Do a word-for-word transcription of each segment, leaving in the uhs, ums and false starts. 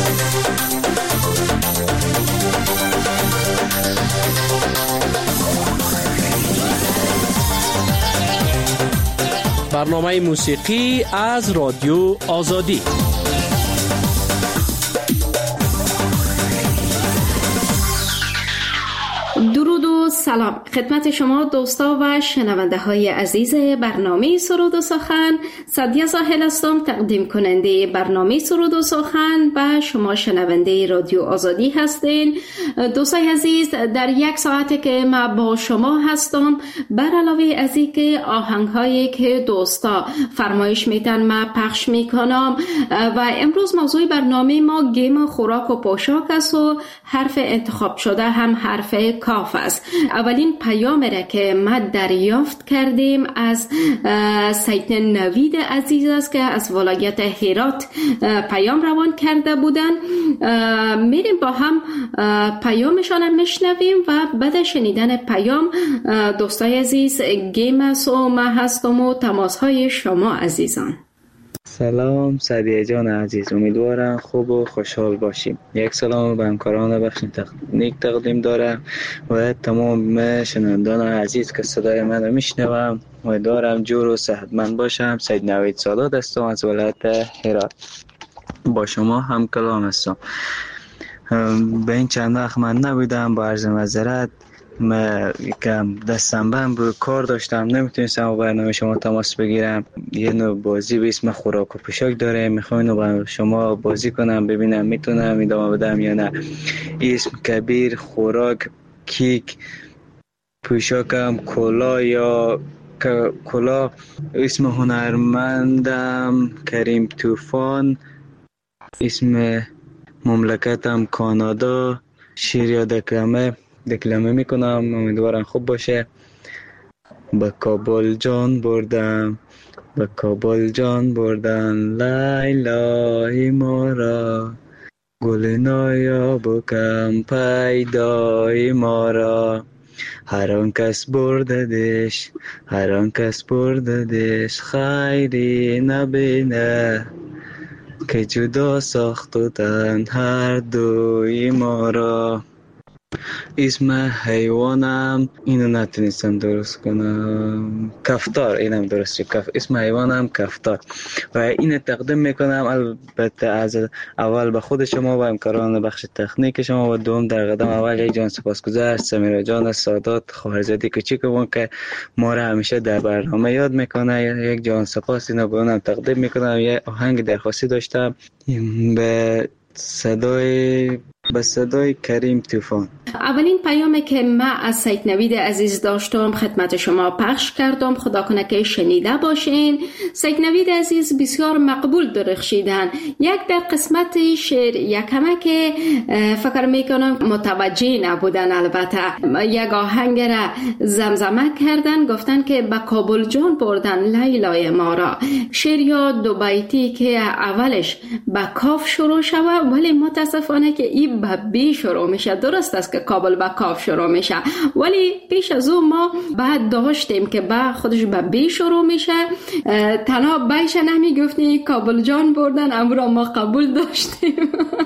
برنامه موسیقی از رادیو آزادی. درود و سلام خدمت شما دوستا و شنونده های عزیز برنامه سرود و سخن. سعدیه ساحل هستم، تقدیم کننده برنامه سرود و سخن و شما شنونده رادیو آزادی هستین. دوستای عزیز، در یک ساعتی که ما با شما هستم، بر علاوه از اینکه آهنگ هایی که دوستا فرمایش میتن ما پخش میکنم و امروز موضوع برنامه ما گیم خوراک و پوشاک است و حرف انتخاب شده هم حرف کاف است. اولین پیام را که ما دریافت کردیم از سید نوید عزیز است که از ولایت هرات پیام روان کرده بودن. میریم با هم پیامشان میشنویم و بعد شنیدن پیام دوستای عزیز گیم است و ما هستم و تماس های شما عزیزان. سلام سعدیه جان عزیز، امیدوارم خوب و خوشحال باشیم. یک سلام به همکاران بخش تکنیک تقدیم دارم و تمام شنوندگان عزیز که صدای من رو میشنوم. امیدوارم جور و صحتمند باشم. سید نوید سادات هستم از ولایت هرات، با شما هم کلام هستم. به این چند وقت من نبودم، با عرض معذرت. من یکم دستم بند بود، کار داشتم، نمیتونستم با برنامه شما تماس بگیرم. یه نوع بازی به اسم خوراک و پوشاک داره، میخوام اینو با شما بازی کنم، ببینم میتونم ادامه بدم یا نه. اسم کبیر، خوراک، کیک، پوشاکم کلا یا کلا. اسم هنرمندم کریم طوفان، اسم مملکتم کانادا. شیر یا دکلمه دکلمه میکنم، امیدوارم خوب باشه. به کابل جان بردم، به کابل جان بردن لیلای ما را، گل نایاب و کم پیدای ما را. هر آن کس برددش، هر آن کس برددش، خیری نبینه که جدا ساختن هر دوی ما را. اسم حیوانم اینو نتونستم درست کنم، کفتار. اینم درست شد، کف... اسم حیوانم کفتار و اینو تقدیم میکنم البته از اول به خود شما و همکاران بخش تکنیک شما و دوم در قدم اول یک جان سپاسگزار سمیرا جان سادات خواهرزاده کوچیکمون که ما را همیشه در برنامه یاد میکنه. یک جان سپاس اینو به اونم تقدیم میکنم. یه آهنگ درخواستی داشتم به صدای به صدای کریم طوفان. اولین پیامی که من از سید نوید عزیز داشتم خدمت شما پخش کردم، خدا کنه که شنیده باشین. سید نوید عزیز بسیار مقبول درخشیدن. یک در قسمت شعر یکمه که فکر میکنم متوجه نبودن، البته یک آهنگ را زمزمه کردن، گفتن که به کابل جان بردن لیلای ما را. شعر یا دو بیتی که اولش به کاف شروع شود ولی متاسفانه که این به بی شروع میشه. درست است که کابل با کاف شروع میشه ولی پیش از اون ما بعد داشتیم که با خودش به بی شروع میشه. تنها بیش نمی گفتیم کابل جان بردن، امرا ما قبول داشتیم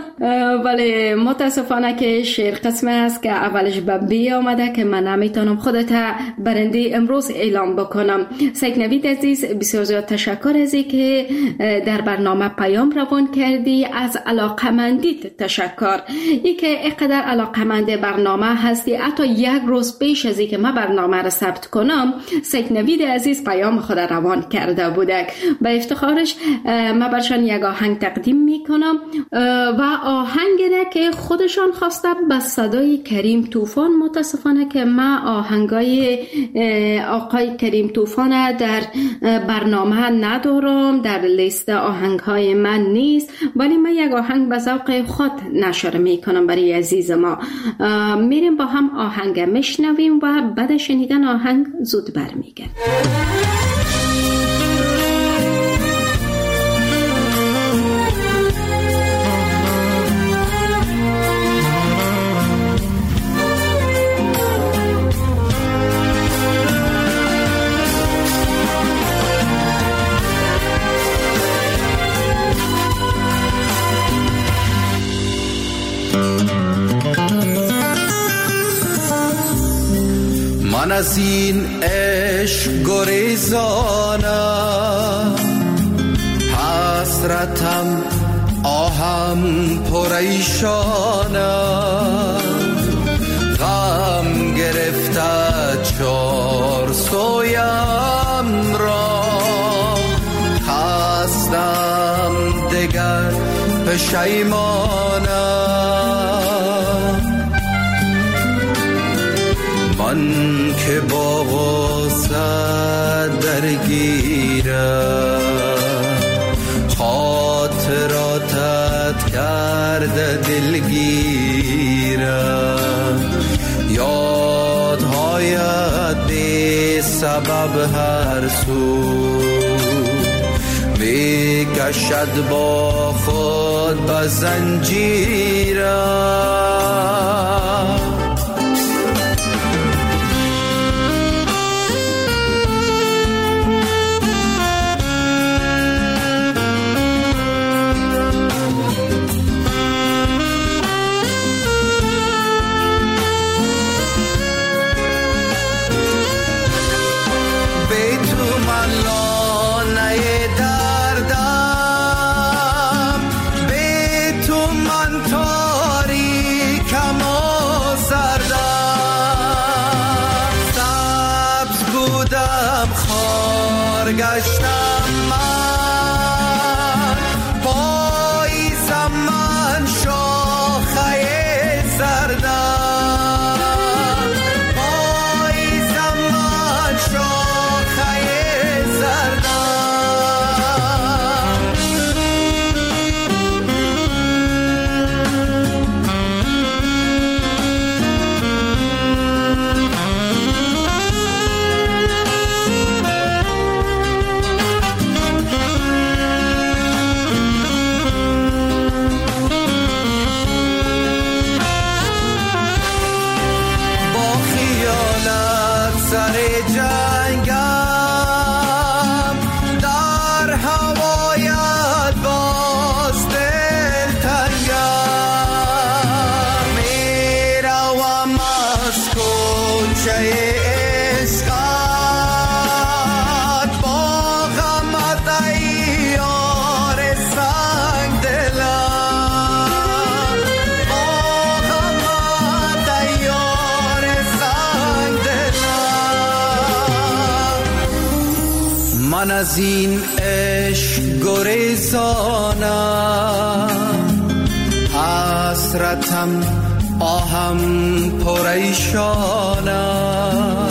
ولی متاسفانه که شعر قسمه است که اولش به بی آمده که من نمیتونم خودت برنده امروز اعلام بکنم. سید نوید عزیز بسیار زیاد تشکر از این که در برنامه پیام روان کردی. از علاقمندیت تشکر، ای که اینقدر علاقمند برنامه هستی. حتی یک روز پیش از این که من برنامه را ثبت کنم سید نوید عزیز پیام خود روان کرده بوده. به افتخارش من برشان یک آهنگ تقدیم میکنم و آهنگ را که خودشان خواسته به صدای کریم طوفان. متاسفانه که من آهنگای آقای کریم طوفان در برنامه ندارم، در لیست آهنگهای من نیست، ولی من یک آهنگ به ذوق خود نشر میکنم برای عزیز ما. میریم با هم آهنگ میشنویم و بعد شنیدن آهنگ زود برمیگردیم. من از این عشق گریزانم، حسرتم آهم پریشانم، غم گرفته چار سویم را، خستم دگر پشیمانم. من که با غصه درگیرم، خاطراتت کرده دلگیرم، یادهایت بی سبب هر سو می کشد با خود به زنجیرم. گشتم من، پاییزم من شاخه زردم، پاییزم من شاخه زردم. من از این عشق گریزانم، حسرتم آهم پریشانم،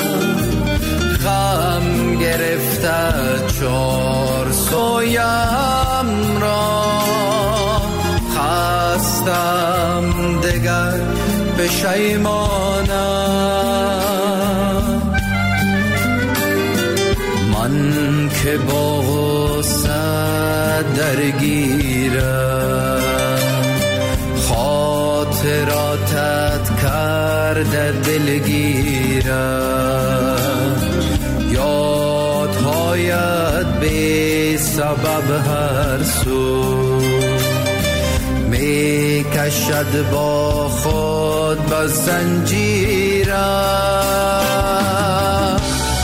غم گرفته چار سویم را، خستم دگر پشیمانم. من که با غصه درگیرم، خاطراتت کرده دلگیرم، یادهایت بی سبب هر سو می کشد با خود به زنجیرم.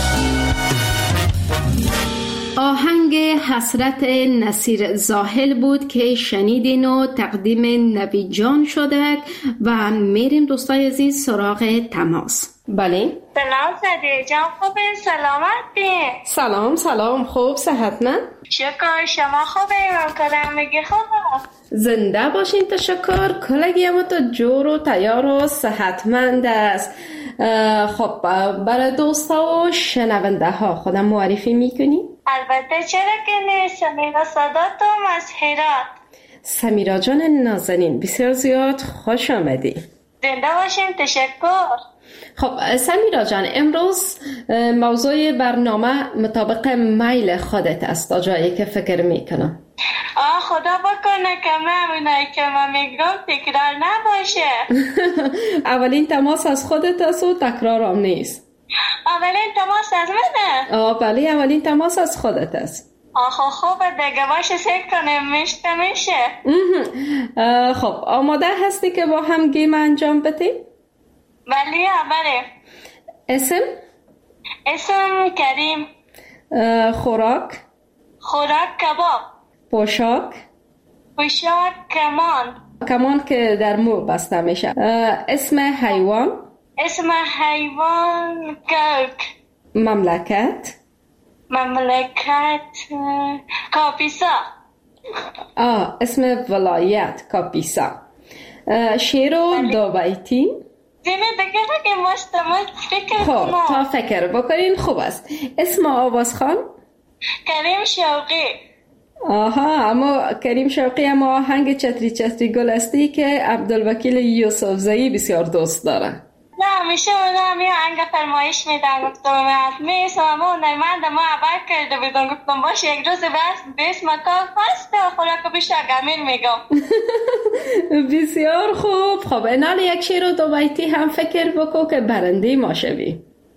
آهنگ حسرت نصیر زاهل بود که شنیدین و تقدیم نوید جان شده و میریم دوستای عزیز سراغ تماس. بله سلام سعدیه جان، خوبه؟ سلامتی؟ سلام سلام، خوب صحتمند؟ شکر، شما خوبه؟ همکارم میگه خوبه؟ زنده باشین، تشکر. کلگی هم تو جور و تیار و صحتمند است. خب برای دوستا و شنونده ها خودم معرفی میکنی؟ البته چرا که نه. سمیرا صداتم از هرات. سمیرا جان نازنین، بسیار زیاد خوش آمدی. زنده باشین، تشکر. خب سمیرا جان، امروز موضوع برنامه مطابق میل خودت است تا جایی که فکر میکنم. آه خدا بکنه که من اونایی که من میگم تکرار نباشه. اولین تماس از خودت است و تکرار هم نیست. اولین تماس از منه؟ آه بله، اولین تماس از خودت است. آخه خوبه دیگه، باشه سیک کنیم میشته میشه. خب آماده هستی که با هم گیم انجام بدیم؟ بله بله. اسم؟ اسم کریم. خوراک؟ خوراک کباب. پوشاک؟ پوشاک کمان. کمان که در مو بسته میشه. اسم حیوان؟ اسم حیوان گرگ. مملکت؟ مملکت کاپیسا. آه اسم ولایت کاپیسا. شعر و دو بیتی؟ زینه دیگه که مستمت فکر خب کنم. تا فکر بکنین خوب است. اسم آوازخوان؟ کریم شوقی. آها اما کریم شوقی اما آهنگ چتری چتری گل استی که عبدالوکیل یوسف زئی بسیار دوست داره. نه همیشه اونم یه آهنگ فرمایش میدن، گفتم میسم اما نایمند ما عبر کرده بیدن، گفتم باشه یک روز بس به اسم کاف هست خوراک بیشتر گمیل میگم. بسیار خوب. خب اینال یک شعر و دو بیتی هم فکر بکن که برنده ما شوی.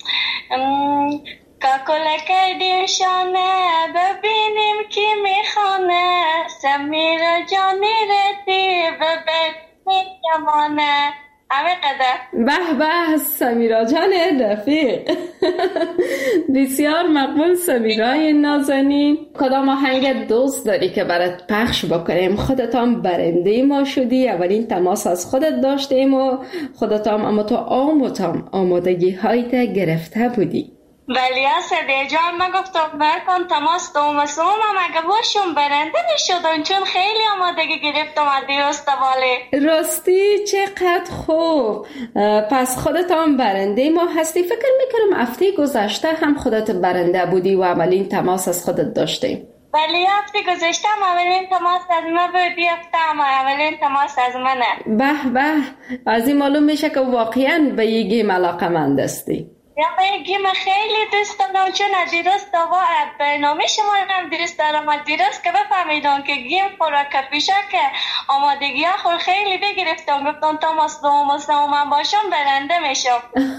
کاکل کردیم شانه ببینیم کی میخانه، سمیر جانی رتی ببین میکمانه. همه قدر. به به سمیرا جان رفیق. بسیار مقبول سمیرای نازنین. کدام آهنگ دوست داری که برات پخش بکنیم؟ خودت هم برنده ما شدی، اولین تماس از خودت داشتیم و خودت هم اما تو آموتام آمادگی هایت گرفته بودی. ولی اسده جان من گفتم برکن تماس دوم سوم هم اگه باشم برنده می شدن، چون خیلی آمادگی گرفتم از دیرست واله. راستی چقدر خوب. پس خودت هم برنده ما هستی. فکر میکنم هفته گذشته هم خودت برنده بودی و اولین تماس از خودت داشتیم. ولی هفته گذشته هم اولین تماس از من بودی، هفته هم اولین تماس از منه. به به از این معلوم میشه که واقعا به یه گیم علاقه‌مند هستی. یا به گیم خیلی دوست دارم، چون از دیروز تا برنامه شما هم دوست دارم. از دیروز که بفهمیدم که گیم خوراک پیشه که آمادگی ها خور خیلی بگرفتم، گفتم تماس دوم سوم من باشم برنده میشم.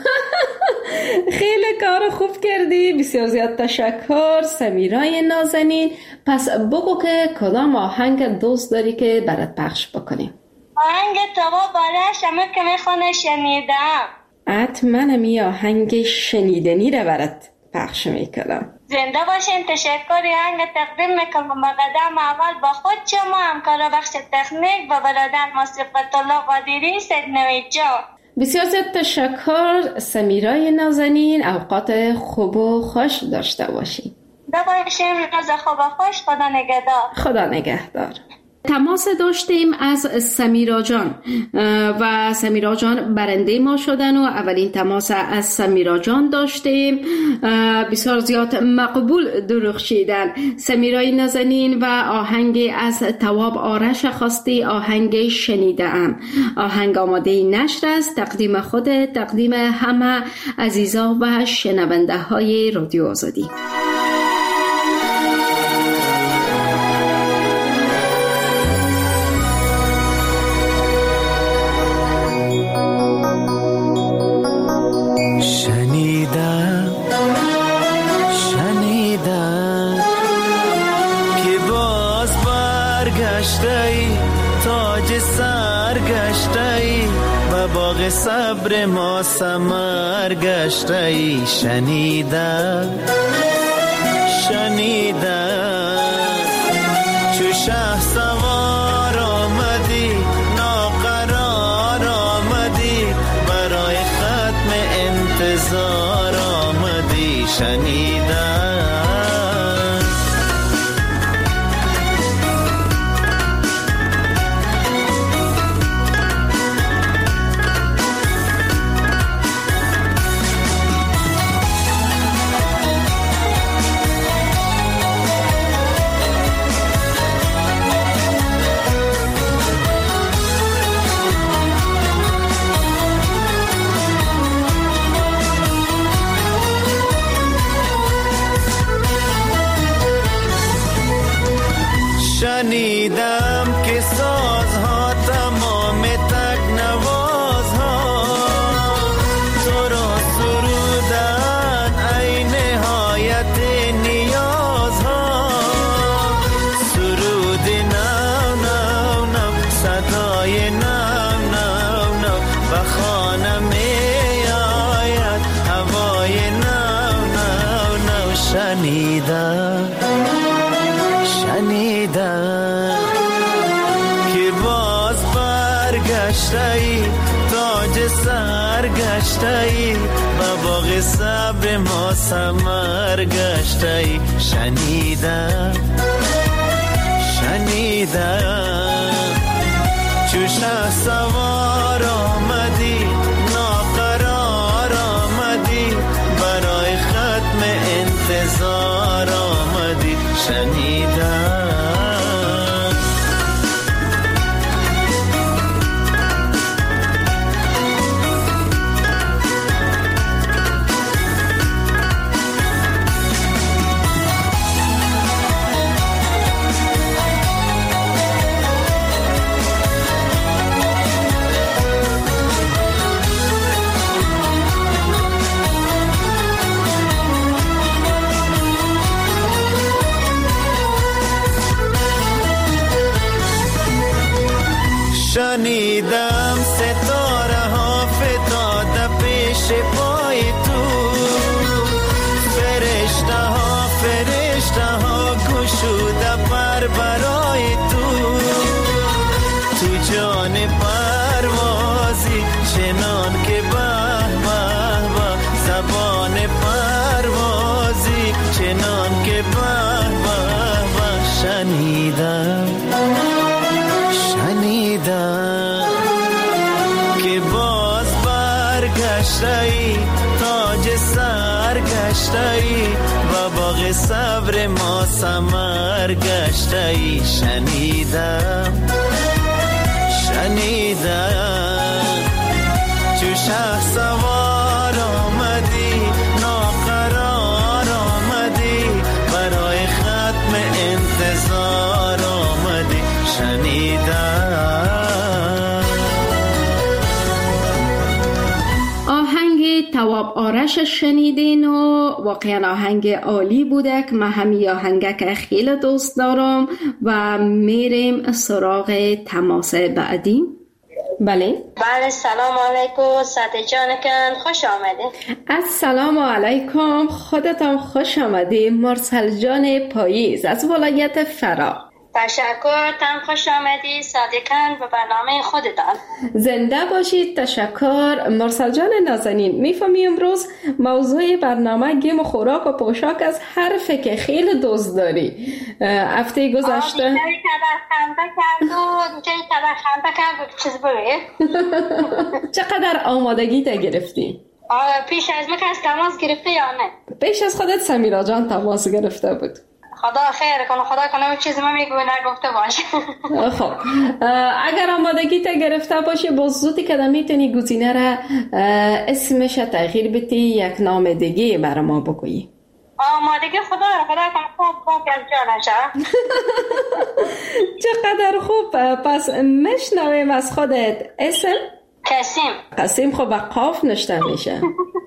خیلی کار خوب کردی. بسیار زیاد تشکر سمیرای نازنین. پس بگو که کدام آهنگ دوست داری که برات پخش بکنیم؟ آهنگ توا بارش همه که میخونه شنیدم. حتما همی آهنگ شنیدنی رو برات پخش میکنم. زنده باشین. تشکری آهنگ تقدیم میکنم با قدم اول با خود شما همکار بخش تکنیک و برادر موسیقیت الله قادری سید نوید جان. بسیار زیاد تشکر سمیرای نازنین. اوقات خوب و خوش داشته باشین. زنده باشین. روز خوب و خوش. خدا نگهدار. خدا نگهدار. تماس داشتیم از سمیرا جان و سمیرا جان برنده ما شدن و اولین تماس از سمیرا جان داشتیم. بسیار زیاد مقبول درخشیدن. سمیرای نازنین و آهنگ از تواب آرش خواستی، آهنگ شنیدم. آهنگ آماده نشر است. تقدیم خود، تقدیم همه عزیزا و شنونده های رادیو آزادی. صبر ما ثمر گشته ای، شنیدم شنیدم چو شه سوار آمدی ناقرار آمدی، برای ختم انتظار آمدی، شنیدم شنیدم که سازها تمام تکنوازها تو را سرودن ای نهایت نیازها، سرود نو نو نو صدای نو نو نو و خانه می آید هوای نو شنیدم شنیدم که باز برگشته ای، تاج سرگشته ای، و باغ صبر ما ثمر گشته ای. شنیدم شنیدم چو شه سوار آمدی، ناقرار آمدی، برای ختم انتظار آمدی. شنیدم شنیدم ستاره ها فتاده پیش پای تو، فرشته ها فرشته ها گشوده پر برای تو. تو جان پروازی چنان که به به به، زبان پروازی چنان که به به به. شنیدم شنیدم که باز برگشته ای، تاج سرگشته ای، و باغ صبر ما ثمر گشته ای. شنیدم شنیدم چو شه سوار آمدی، ناقرار آمدی، برای ختم انتظار آمدی. شنیدم آهنگ تواب آرش شنیدین و واقعا آهنگ عالی بوده که من همی آهنگ که خیلی دوست دارم و میریم سراغ تماس بعدی. بله بله سلام علیکم ساده جانکن، خوش آمده. السلام علیکم، خودتان خوش آمدی. مرسل جان پاییز از ولایت فرا. تشکر، تم خوش آمدی صادقاً به برنامه خودتان. زنده باشید. تشکر مرسل جان نازنین. میفهمی امروز موضوع برنامه گیم و خوراک و پوشاک از حرفی که خیلی دوست داری. هفته گذشته آبی جایی کدر خنده کرد و جایی کدر خنده کرد و چیز بگه. چقدر آمادگی تا گرفتی؟ پیش از من کس تماس گرفته یا نه؟ پیش از خودت سمیرا جان تماس گرفته بود. خدا خیر کنه، خدا کنه چیزی من میگوی نگفته باشه. خب اگر آمادگی تا گرفته باشی باز زودی که میتونی گزینه را اسمش تغییر بدی، یک نام دیگه برای ما بگویی. آمادگی خدا را خدا کنه خوب خوب از جانشه. چقدر خوب. پس مشنویم از خودت اسم. قاسم. قاسم خب با قاف نشته میشه.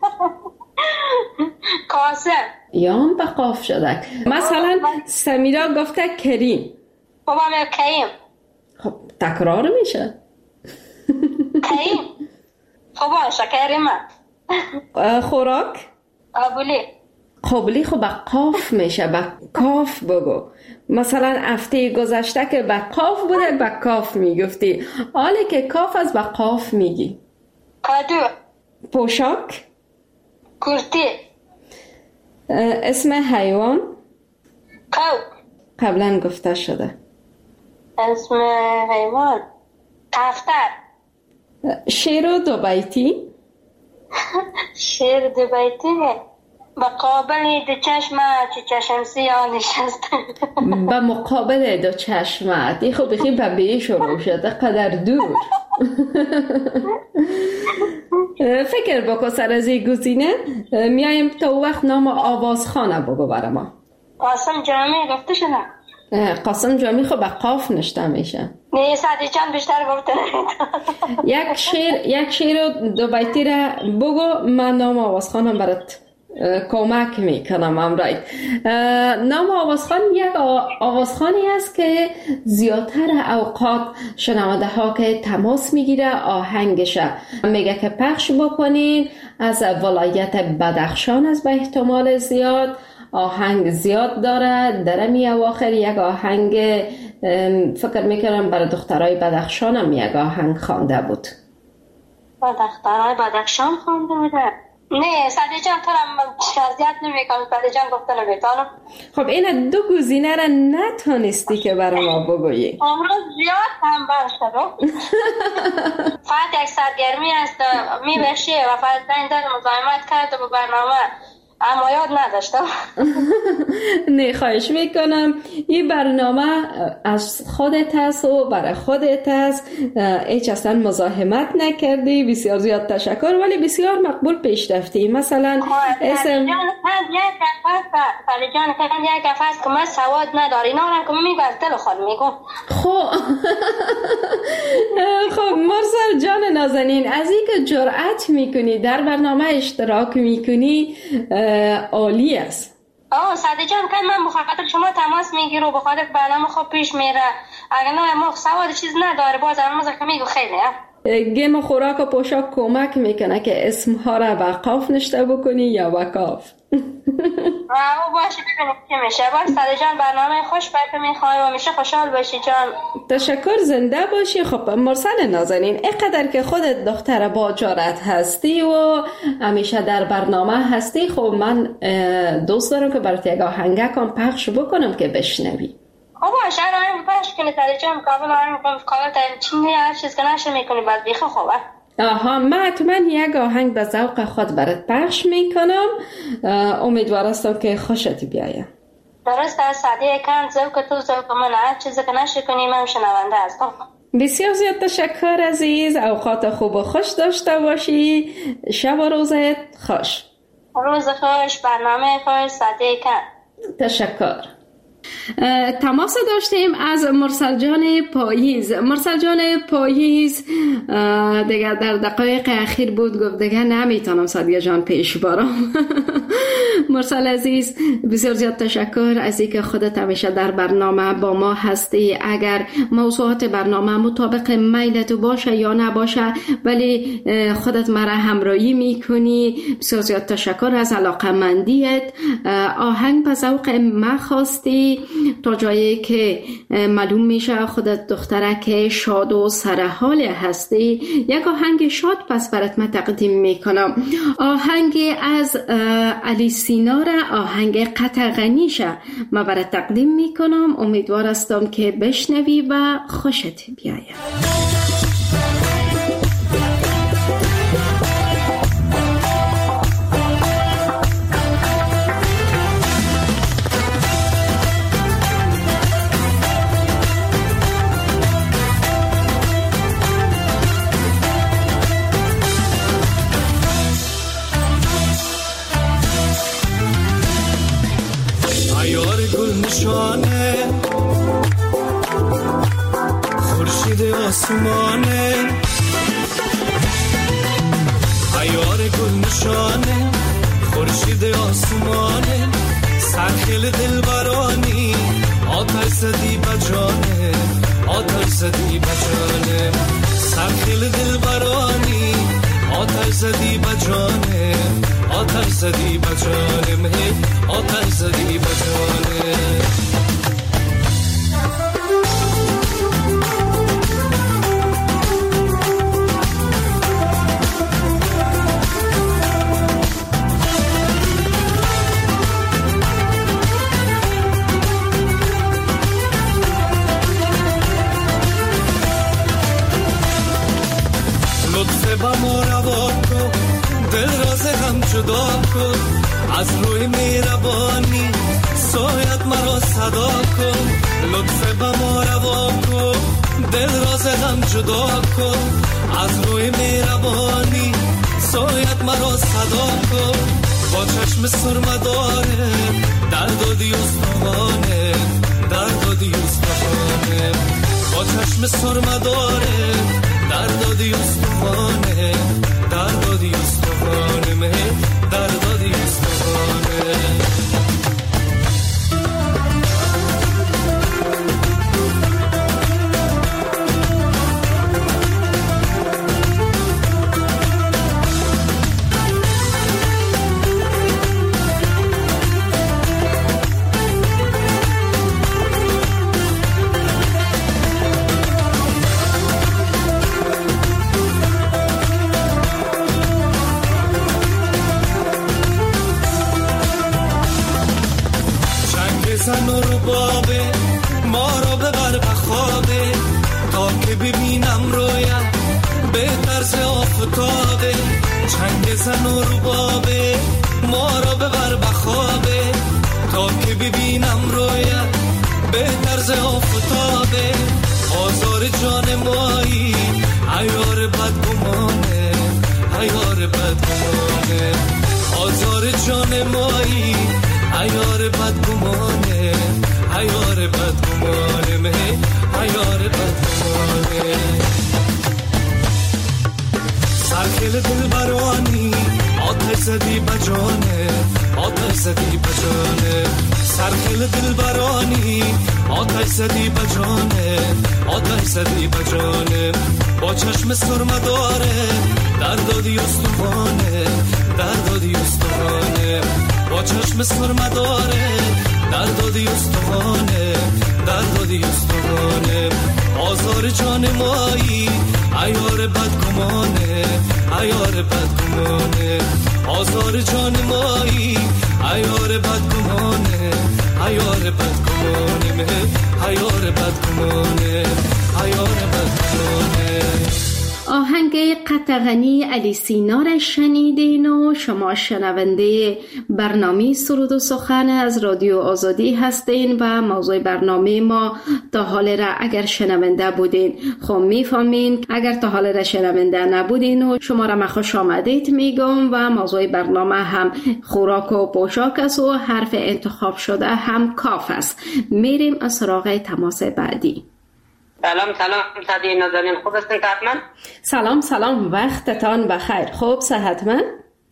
قاسم یا هم با قاف شده. مثلا سمیرا گفته کریم. خب همه کریم. خب تکرار میشه. کریم. خب باشه کریمه. خوراک قابلی. قابلی خب با قاف میشه، با کاف بگو. مثلا هفته گذشته که با قاف بوده با کاف میگفتی، حالی که کاف از با قاف میگی. کادو. پوشاک کرتی. اسم حیوان کو. قبلا گفته شده. اسم حیوان کفتر. شیر و دو بیتی. شیر دو بیتی به قابل دو چشمه چه چشم سیاه نشسته. به مقابل دو چشمت. این خب بخی به بیه شروع شده قدر دور. فکر بکن سر از این گزینه. میایم تا وقت نام آوازخانه بگو برای ما. قاسم جامی گفته شده. قاسم جامی خب به قاف نشته میشه. نه ساده چند بیشتر گفته. یک شیر یک شیر و دو بیتی را بگو، من نام آوازخانه برات کمک میکنم. امرای نام آوازخان یک آوازخانی است که زیادتر اوقات شنونده ها که تماس میگیره آهنگش میگه که پخش بکنین از ولایت بدخشان است به احتمال زیاد. آهنگ زیاد داره. در می اواخر یک آهنگ فکر میکنم برای دخترای بدخشان هم یک آهنگ خوانده بود. با دخترای بدخشان خوانده بوده؟ نه سعدی جان تو هم شازیت نمی کنم. سعدی جان گفته نمیتانم. خب این دو گزینه را نتونستی که برای ما بگویی. امروز زیاد هم برشد فقط یک سرگرمی است میبشه و فقط زنگ داد مزاحمت کرده به برنامه اما یاد نداشتم. نه خواهش میکنم، این برنامه از خودت هست و برای خودت هست، هیچ اصلا مزاحمت نکردی. بسیار زیاد تشکر، ولی بسیار مقبول پیش رفتی. مثلا اسم فعلی جان کردن یک گفت هست که من سواد نداری اینا هم که میگو از دل خود میگو. خب خب مرسل جان نازنین، از این که جرأت میکنی در برنامه اشتراک میکنی عالی است. آه سعدی جان که من بخاطر شما تماس میگیرم و بخاطر برنامه خوب پیش میره. اگر نه ما سواد چیز نداره باز همون که میگو خیلی گیم خوراک و پوشاک کمک میکنه که اسمها را با قاف نشته بکنی یا با کاف. او باشه ببینیم که میشه. باز سعدی جان برنامه خوش برکه میخوایم و میشه خوشحال باشی جان. تشکر، زنده باشی. خب مرسل نازنین، اینقدر که خودت دختر با جرأت هستی و همیشه در برنامه هستی، خب من دوست دارم که برات یک آهنگکم پخش بکنم که بشنوی. خب باشه آهنگ پخش کنی سعدی جان. مقابل آهنگ مقابل چینی هر چیز که نشه میکنی بعد بیخه خوبه. آها من حتما یک آهنگ به ذوق خود برات پخش میکنم. امیدوارم که خوشت بیاید. درست است سعدی کن ذوق تو ذوق من، هر چیزی که نشه کنی من شنونده هستم. بسیار زیاد تشکر عزیز. اوقات خوب و خوش داشته باشی. شب و روزت خوش. روز خوش، برنامه خوش سعدی کن. تشکر. تماس داشتیم از مرسل جان پاییز. مرسل جان پاییز دیگه در دقایق اخیر بود گفت دیگه نمیتونم سادیه جان پیش بارم. مرسل عزیز بسیار زیاد تشکر از اینکه خودت همیشه در برنامه با ما هستی. اگر موضوعات برنامه مطابق میلت باشه یا نباشه ولی خودت مرا همراهی میکنی، بسیار زیاد تشکر از علاقمندیت. آهنگ به ذوق ما خواستی تا جایی که معلوم میشه خودت دخترک شاد و سرحال هستی. یک آهنگ شاد پس برات من تقدیم میکنم. آهنگ از علی سینا را، آهنگ قطغنیشه من برات تقدیم میکنم. امیدوار هستم که بشنوی و خوشت بیاید. خورشید آسمانه عیار گل نشانه، خورشید آسمانه سرخیل دلبرانی، آتش زدی بجانه، آتش زدی بجانه سرخیل دلبرانی، آتش زدی بجانه، آتش زدی بجانه آتش زدی بجانه. جدا کن از روی مهربانی، سایت مرا صدا کن، لطف به ما روا کن، دل راز هم جدا کن از روی مهربانی، سایت مرا صدا کن. با چشم سرمداره درد و دیوستانه، درد و دیوستانه با چشم سرمداره درد و دیوستانه، درد و دیوستانه مه درد و دیوستانه. ببینم رویت به طرز آفتابه، چنگ زن و ربابه ما را ببر بخوابه، تا که ببینم رویت به طرز آفتابه، آزار جان مایی عیار بدگمانه، عیار بدگمانه، آزار جان مایی عیار بدگمانه، عیار بدگمانه، مه عیار بدگمانه. سرکل دل برانی آتش زدی بجانه، آتش زدی بجانه، سرکل دل برانی آتش زدی بجانه، آتش زدی بجانه، با چشم سرمه داره در دادی استوانه، در دادی استوانه، با چشم سرمه داره در دادی استوانه، در دادی استوانه، آزار جان مایی عیار بدگمانه، عیار بدگمانه، آزار جان مایی عیار بدگمانه، عیار بدگمانه، مه عیار بدگمانه، عیار بدگمانه. آهنگ قطغنی علی سینا را شنیدین و شما شنونده برنامه سرود و سخن از رادیو آزادی هستین و موضوع برنامه ما تا حال را اگر شنونده بودین خب میفهمین، اگر تا حال را شنونده نبودین و شما را خوش آمدید میگم و موضوع برنامه هم خوراک و پوشاک است و حرف انتخاب شده هم کاف است. میریم از سراغ تماس بعدی. سلام سلام صدی نازنین، خوب هستین حتما؟ سلام سلام، وقتتان بخیر. خوب صحتمند؟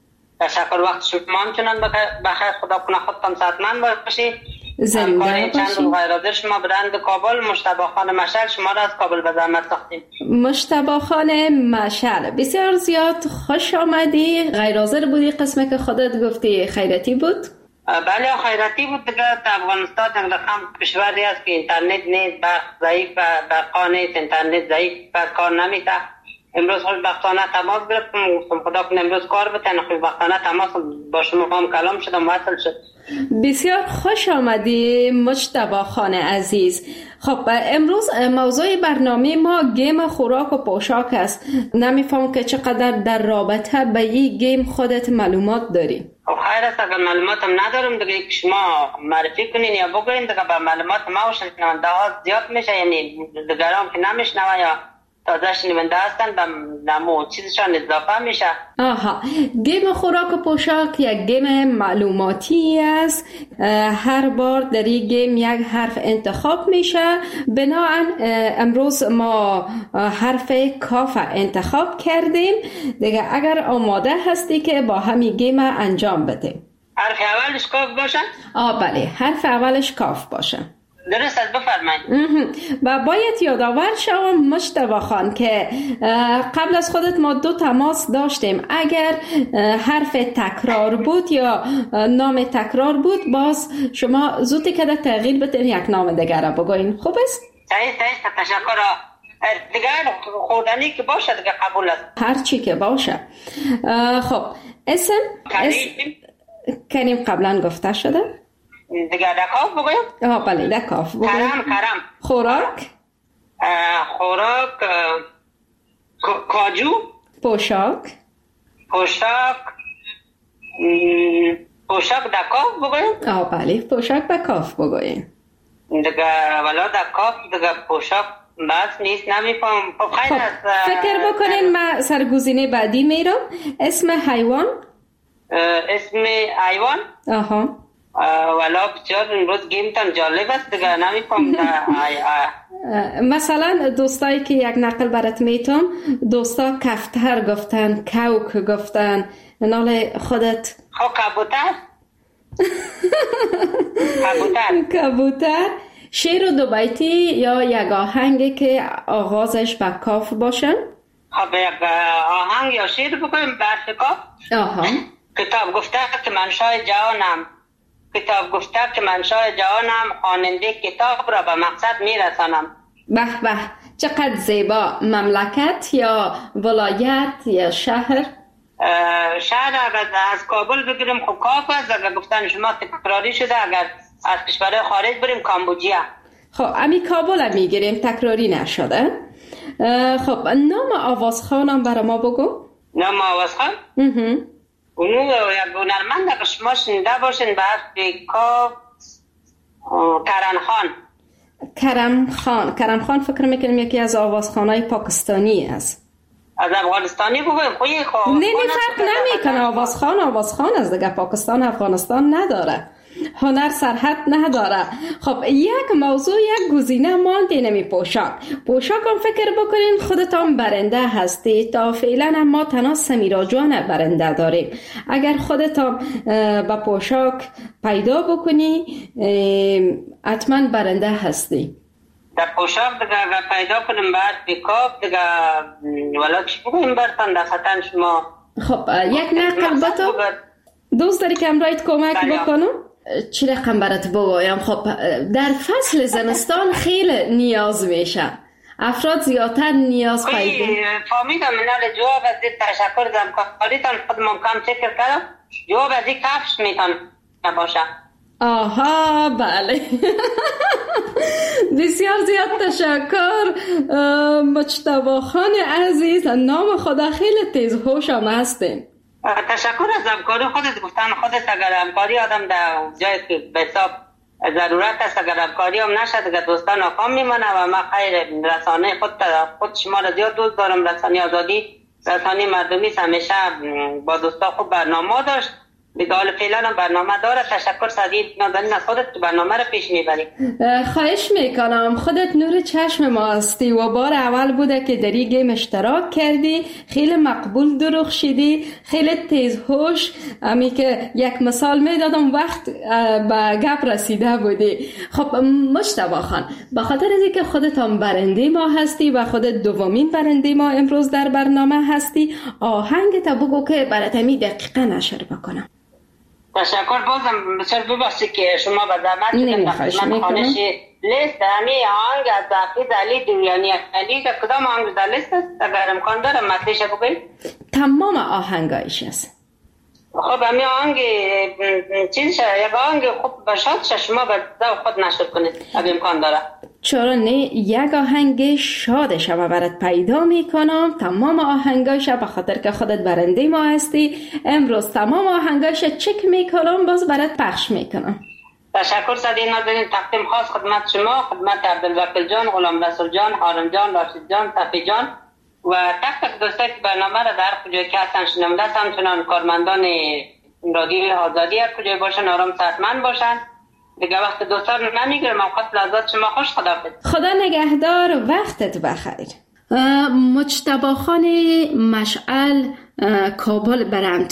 تشکر، وقت شما همچنان بخیر، خدا کنه خودتان صحتمند باشید. زنده باشید. چند روز غیر حاضر شما برند کابل، مجتبی خان مشعل شما را از کابل به زحمت ساختیم. مجتبی خان مشعل بسیار زیاد خوش آمدی. غیر حاضر بودی، قسمه که خودت گفتی خیرتی بود؟ بله خیراتی بود دیگه. افغانستان یک رقم کشوری است که اینترنت نیست، برق ضعیف و برقا نیست، اینترنت ضعیف و کار نمیده. امروز خوشبختانه تماس گرفتم، گفتم خدا کنه امروز کار بتن، خوشبختانه تماس با شما هم کلام شدم، وصل شد. بسیار خوش آمدی مجتبی خان عزیز. خب امروز موضوع برنامه ما گیم خوراک و پوشاک است. نمیفهم که چقدر در رابطه به این گیم خودت معلومات داری؟ خب خیر است، اگر معلوماتم ندارم دیگه که شما معرفی کنین یا بگوین دیگه به معلومات ما و شنونده ها زیاد میشه، یعنی دیگران که نمیشنوه یا تازه شنونده هستن به نمو چیزشان اضافه میشه. آها، گیم خوراک و پوشاک یک گیم معلوماتی است. هر بار در این گیم یک حرف انتخاب میشه. بنابراین امروز ما حرف کاف انتخاب کردیم دیگه. اگر آماده هستی که با همین گیم انجام بدیم. حرف اولش کاف باشه؟ آه بله، حرف اولش کاف باشه. درست است، بفرمایید. و باید یادآور شوم مجتبی خان که قبل از خودت ما دو تماس داشتیم. اگر حرف تکرار بود یا نام تکرار بود باز شما زودی که تغییر بتین یک نام دیگر را بگوین. خوب است؟ صحیح صحیح، تشکر. دیگر خوردنی که باشه دیگه قبول است. هر چی که باشه. خب اسم کریم کریم قبلا گفته شده؟ دیگه دکاف بگویم؟ آه بله دکاف بگویم. کرم کرم. خوراک؟ خوراک کاجو. پوشاک؟ پوشاک پوشاک دکاف بگویم؟ آه بله پوشاک دکاف بگویم. دیگه ولا دکاف دیگه پوشاک بس نیست، نمیفهم. خب خیلی است. فکر بکنین من سرگزینه بعدی میرم. اسم حیوان؟ اسم حیوان؟ آها. ولا بسیار امروز گیمتان جالب است دیگه، نمیفهم. مثلا دوستایی که یک نقل برات میتونم، دوستا کفتر گفتن، کوک گفتن، نال خودت خب کبوتر. کبوتر کبوتر. شعر و دو بیتی یا یک آهنگی که آغازش با کاف باشن؟ خب یک آهنگ یا شعر بکنیم برف کاف. آها. کتاب گفته که من شاه جهانم، کتاب گفته که من شاه جهانم، خواننده کتاب را به مقصد میرسانم. به به، چقدر زیبا. مملکت یا ولایت یا شهر؟ شهر اگر از کابل بگیریم خب کاف است، اگر گفتن شما تکراری شده اگر از کشور خارج بریم کامبوجیا. خب امی کابل هم میگیریم، تکراری نشده. خب نام آوازخانم برای ما بگو. نام آوازخان؟ اونو یک هنرمند که شما شنیده باشین به حرف کاف کرم خان. کرم خان کرم خان فکر میکنم یکی از آوازخانهای پاکستانی است. از افغانستانی بگویم خوی خواه نه نه فرق نمیکنه. آوازخان آوازخان از دیگه. پاکستان افغانستان نداره، هنر سرحد نداره. خب یک موضوع یک گزینه مانده نمی پوشاک. پوشاک هم فکر بکنین خودتان برنده هستی. تا فعلا ما تنها سمیرا جان برنده داریم. اگر خودتان با پوشاک پیدا بکنی حتما برنده هستی. در پوشاک دیگه پیدا کنیم بعد بیکاپ دیگه ولی چی بگویم برتن در خطن شما. خب یک نقل با تو دوست داری که امرایت کمک بکنم؟ چی رقم برات بگویم؟ خب در فصل زمستان خیلی نیاز میشه. افراد زیادتر نیاز پیدا. فهمیدم منال جواب از دید تشکر دارم کاریتان خود ممکن فکر کردم جواب از دید کفش میتون نباشه. آها بله. بسیار زیاد تشکر مجتبی خان عزیز. نام خدا خیلی تیز هوش هم هستین. تشکر از همکاری خودت. گفتن خودت اگر همکاری آدم در جایی که به حساب ضرورت است اگر همکاری هم نشد اگر دوستان ناکام میمانه و ما خیر رسانه خود خود شما را زیاد دوست دارم. رسانه آزادی رسانه مردمی همیشه با دوستا خوب برنامه داشت. دیگه حال فعلا هم برنامه داره. تشکر سعید نازنین از خودت تو برنامه رو پیش میبری. خواهش میکنم. خودت نور چشم ما هستی و بار اول بوده که در این گیم اشتراک کردی. خیلی مقبول درخشیدی، خیلی تیز هوش. امی که یک مثال میدادم وقت به گپ رسیده بودی. خب مجتبی خان به خاطر از اینکه خودت هم برنده ما هستی و خودت دومین برنده ما امروز در برنامه هستی آهنگ تا بگو که برات می دقیقا نشر بکنم. تشکر بازم بسیار ببخشید که شما به زحمت شدم در خدمت خوانش لیست همی آهنگ از حافظ علی دیویانی علی که کدام آهنگ در لیست است اگر امکان داره مطلعش بگوید؟ تمام آهنگایش است. خب همی آهنگ چیز شد یک آهنگ خوب باشد شما به ذوق خود نشر کنید اگر امکان داره. چرا نه یک آهنگ شاد شما برات پیدا میکنم. تمام آهنگایش به خاطر که خودت برنده ما هستی امروز تمام آهنگایش چک میکنم باز برات پخش میکنم. تشکر سعید نازنین. تقدیم خاص خدمت شما، خدمت عبدالوکیل جان، غلام رسول جان، هارون جان، راشد جان، صفی جان و تک تک دوستایی که برنامه را در کجای که هستن شنونده هستن چنان کارمندان رادیوی آزادی هر کجای باشن آرام صحتمند باشن. دیگه وقت دوستان نمیگیرم. اوقات لحظات شما خوش. خداحافظ. خدا نگهدار. وقتت بخیر. مجتبی خان مشعل کابل برند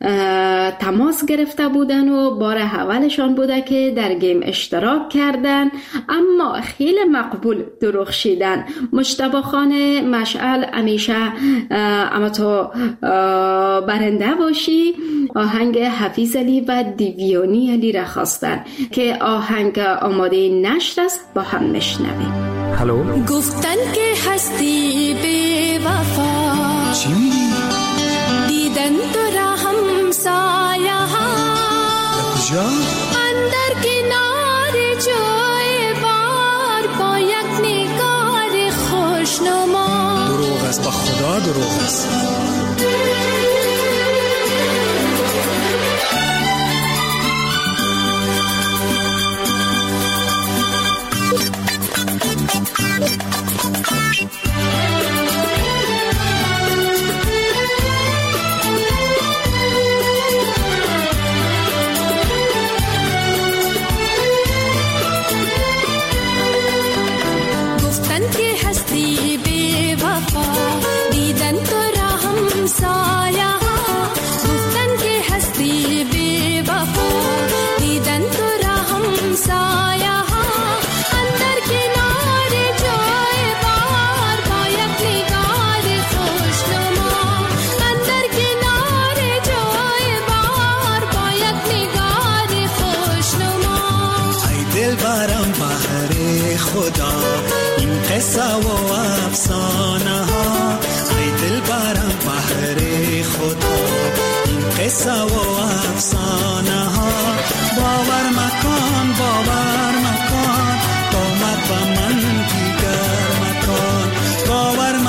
تماس گرفته بودن و بار اولشان بوده که در گیم اشتراک کردن اما خیلی مقبول درخشیدن. مجتبی خان مشعل همیشه اما تو برنده باشی. آهنگ حفیظ علی و دیویانی علی را خواستن که آهنگ آماده نشر است. با هم نشنویم. هلو. گفتن که هستی بی وفا چی میگی؟ دیدن تو را همسایه ها کجا؟ اندر کنار جای بار با یک نگار خوشنما. دروغ است، با خدا دروغ است. قصه و افسانه ها ای دل برم بحر خدا این قصه و افسانه ها باور مکان باور مکان قامت و من دیگر مکان باور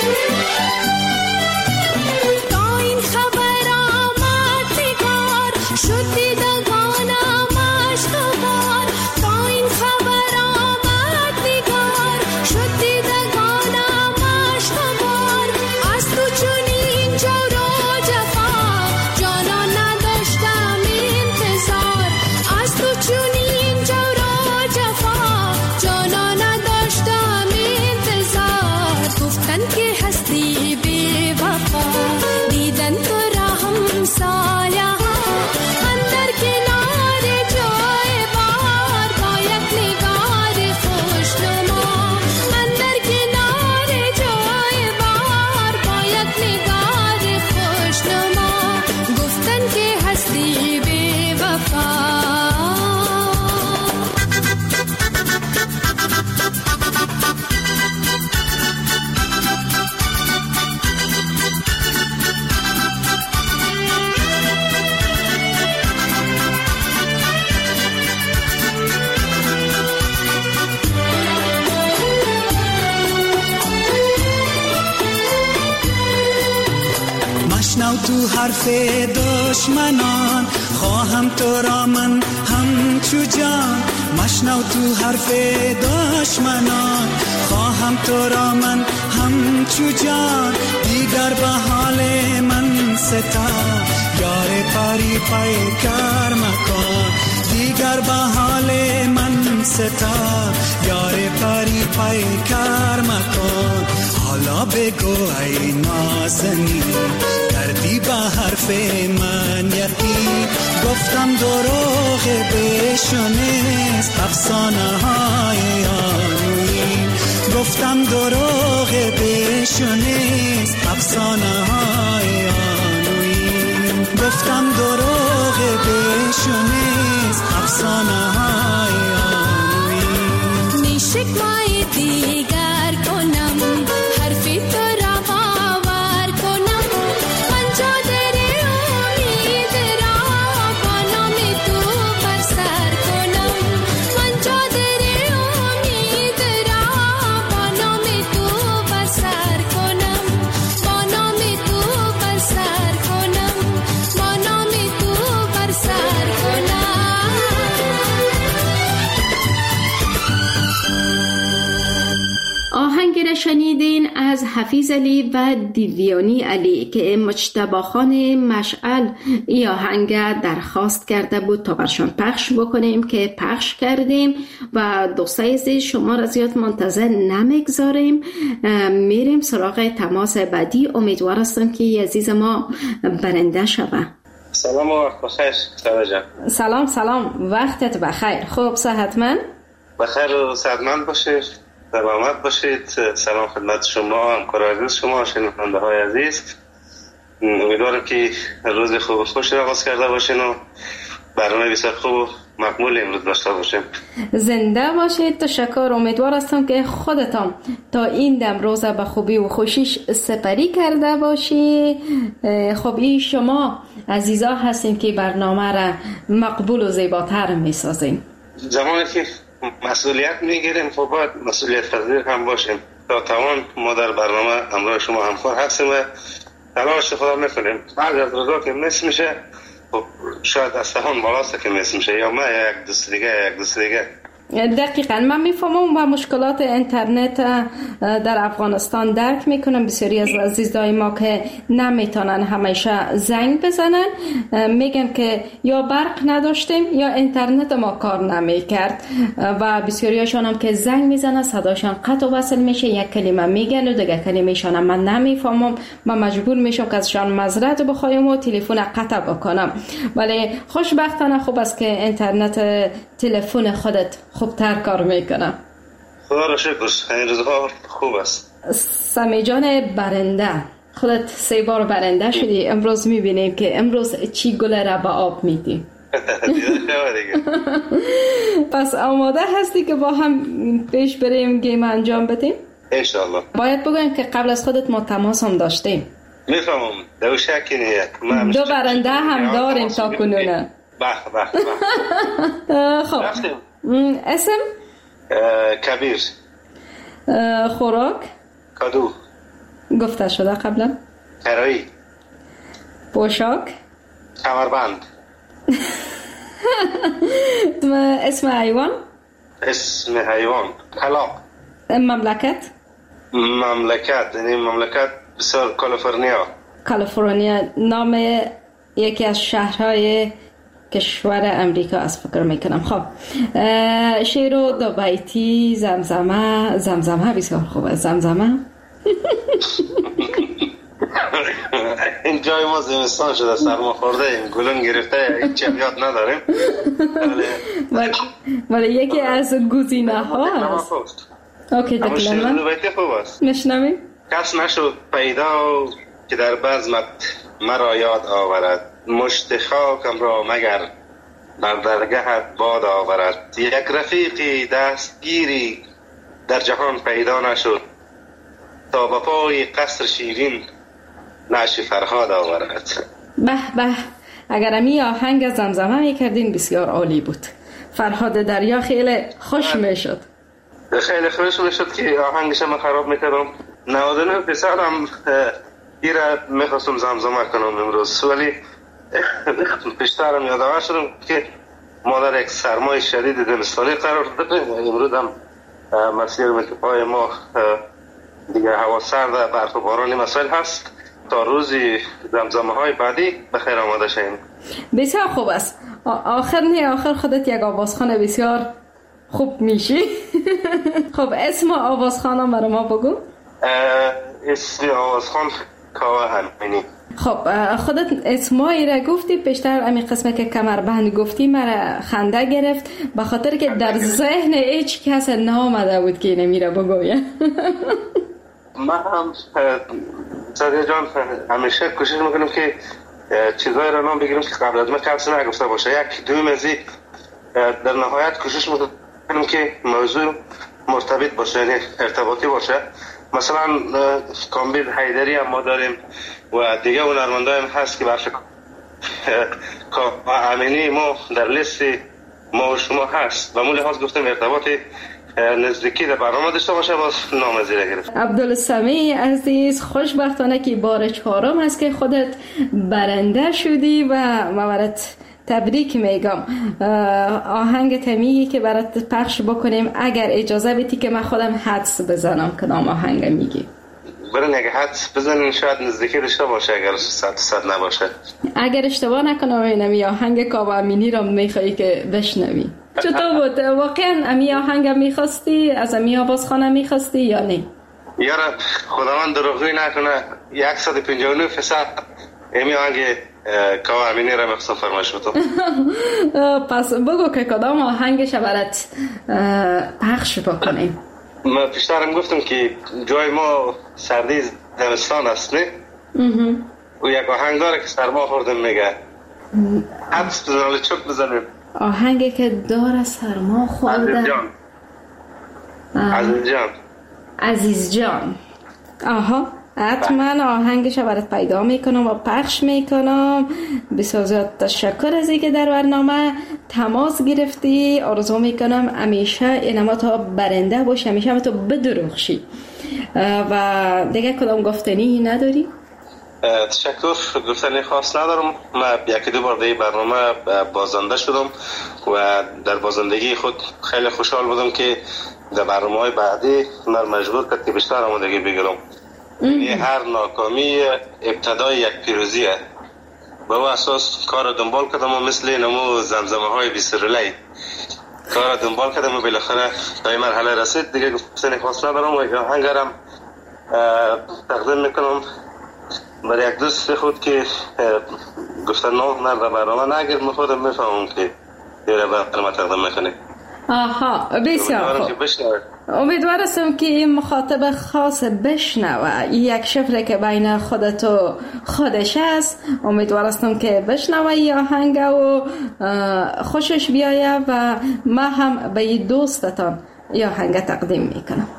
تو حرف دشمنان خواهم تو را من همچو جان. مشنو تو حرف دشمنان خواهم تو را من همچو جان. دیگر به حال من ستا یار پاری پیکر مکن. دیگر به حال من ستا یار پاری پیکر مکن. حالا بگو ای نازنی کردی به حرف من یقین. گفتم دروغ بشنست افسانه های آنوین. گفتم دروغ بشنست افسانه های آنوین. گفتم دروغ بشنست افسانه های آنوین. نیشک مای دیگر کنم حرفی تو را باور کنم. من چادر امید را با نام تو بر سر کنم. من چادر امید را با نام تو بر سر کنم. با نام تو بر سر کنم. با نام تو بر سر کنم. آهنگ را شنیدین از حفیظ علی و دیویانی علی که مجتبی خان مشعل ای آهنگ درخواست کرده بود تا برشان پخش بکنیم که پخش کردیم و دوستای عزیز شما را زیاد منتظر نمیگذاریم. میریم سراغ تماس بعدی. امیدوار هستم که عزیز ما برنده شوه. سلام و وقت بخیر سارا جان. سلام سلام وقتت بخیر. خوب صحتمند؟ بخیر و صحتمند باشید. سلامت باشید. سلام خدمت شما همکار عزیز شما شنونده های عزیز. امیدوارم که روز خوب و خوش را آغاز کرده باشین و برنامه بسیار خوب و مقبول امروز داشته باشیم. زنده باشید. تشکر. امیدوار هستم که خودتان تا این دم روز به خوبی و خوشیش سپری کرده باشی. خب این شما عزیزا هستین که برنامه را مقبول و زیباتر میسازین. زمانی که مسئولیت میگیریم خب باید مسئولیت پذیر هم باشیم. تا توان ما در برنامه همراه شما همکار هستیم و تلاش خدا میکنیم. بعد از روزا که مس میشه خب شاید از توان بالاست که مس میشه یا ما یک دوست دیگه یک دوست دیگه. دقیقاً من میفهمم و مشکلات اینترنت در افغانستان درک میکنم. بسیاری از عزیزای ما که نمیتونن همیشه زنگ بزنن میگن که یا برق نداشتیم یا اینترنت ما کار نمیکرد و بسیاریشان هم که زنگ میزنن صداشان قطع و وصل میشه. یک کلمه میگن و دیگه کلمه‌شان من نمیفهمم. من مجبور میشم که ازشان معذرت بخوایم و تلفن قطع بکنم. ولی خوشبختانه خوب است که اینترنت تلفن خودت خوبتر کار میکنه. خدا را شکر. این روزها خوب است. سمی جان برنده خودت سه بار برنده شدی. امروز میبینیم که امروز چی گل را به آب میدی. پس آماده هستی که با هم پیش بریم گیم انجام بدیم؟ انشالله. باید بگویم که قبل از خودت ما تماس هم داشتیم. میفهمم. دو شکی نیست. دو برنده هم داریم تا کنونه. بخ بخ بخ. خب اسم؟ کبیر. خوراک؟ کدو. گفته شده قبلا؟ کرایی. پوشاک؟ کمربند. اسم حیوان؟ اسم حیوان کلاغ. مملکت؟ مملکت یعنی مملکت بسیار کالیفرنیا. کالیفرنیا نام یکی از شهرهای کشور امریکا از فکر میکنم. خب شعر و دو بیتی زمزمه. زمزمه بسیار خوبه. زمزمه این جای ما زمستان شده، سرما خورده ایم، گلون گرفته، هیچ یاد نداریم. ولی یکی از گزینه ها هست. اوکی تکلم دو بیتی خوب است. نشنویم. کس نشد پیدا که در بزمت مرا یاد آورد، مشت خاکم را مگر بر درگهت باد آورد. یک رفیقی دستگیری در جهان پیدا نشد، تا به پای قصر شیرین نعش فرهاد آورد. به به، اگر امی آهنگ زمزمه میکردین بسیار عالی بود. فرهاد دریا خیلی خوش میشد. خیلی خوش میشد که آهنگش من خراب میکردم. نود و نه پسرم ایره میخواستم زمزمه کنم امروز، ولی پیشترم یادآور شدم که ما در یک سرمای شدید زمستانی قرار داریم. امروز هم مسیر پای ما دیگه هوا سرد، برف و بارانی مسائل هست. تا روزی زمزمه های بعدی بخیر آماده شیم. بسیار خوب است. آخر نه آخر خودت یک آوازخوان بسیار خوب میشی. خب اسم آوازخوانم برای ما بگو. اسم آوازخوان کاوه امینی. خب خودت اسمایی را گفتی، پیشتر امی قسمه که کمربند گفتی مرا خنده گرفت، به خاطر که در ذهن هیچ کس نامده بود که نمیره بگویه. من هم سادیا جان همیشه کوشش میکنم که چیزایی را نام بگیرم که قبل از من کسی نگفته باشه. یک دوم از در نهایت کوشش میکنم که موضوع مرتبط باشه، یعنی ارتباطی باشه. مثلا کامبیل حیدری هم ما داریم و دیگه هنرمندان هم هست که برش امینی ما در لیست ما و شما هست و مولی هاست گفتم ارتباطی نزدیکی در برنامه داشته باشه، باز نام زیره گرفت. عبدالسمیع عزیز، خوشبختانه که بار چهارم هست که خودت برنده شدی و مورت تبریک میگم. آهنگ تمیگی که برات پخش بکنیم اگر اجازه بدی که من خودم حدس بزنم کدام آهنگ میگی. برن اگه حدس بزنین شاید نزدیکی داشته باشه اگر صد صد نباشه. اگر اشتباه نکنم اینمی آهنگ کاوه امینی را میخوایی که بشنوی. چطور بود؟ واقعا امی آهنگ میخواستی؟ از امی آوازخانه میخواستی یا نه؟ یارا خداوند دروغی نکنه صد و پنجاه و نه فیصد امی آهنگ کاوه امینی را میخواستم فرمایش بدم. پس بگو که کدام آهنگش برات پخش بکنیم. ما پیشترم گفتم که جای ما سردی زمستان است نه؟ و یک آهنگ داره که سرما خوردم میگه حدس بزنالی چوک بزنیم. آهنگی که داره سرما خورده. عزیز جان. عزیز جان عزیز جان. آها حتما آهنگش برات پیدا میکنم و پخش میکنم. بسیار زیاد تشکر از اینکه در برنامه تماس گرفتی. آرزو میکنم همیشه اینما تا برنده باشی، همیشه هم تو بدرخشی. و دیگه کدام گفتنی نداری؟ تشکر. گفتنی خاص ندارم. من یکی دو بار دیگه برنامه بازنده شدم و در بازندگی خود خیلی خوشحال بودم که در برنامه های بعدی من مجبور کرد که بیشتر آمادگی بگیرم. یعنی هر ناکامی ابتدای یک پیروزیه. به اون اساس کار دنبال کردم و مثل نمو زمزمه های بیسرلی کار دنبال کردم و بالاخره تا این مرحله رسید. دیگه گفتنی خاص ندارم و آهنگرم تقدیم میکنم برای یک دوست خود که گفتن نام نرد برنامه نگیر. من خودم میفهمم که یه برنامه تقدیم میکنی. آها بسیار خوب. امیدوار هستم که این مخاطب خاص بشنوه. یک شفره که بین خودت و خودش است. امیدوار هستم که بشنوه این آهنگ و خوشش بیایه و من هم به این دوستتان این آهنگ تقدیم میکنم.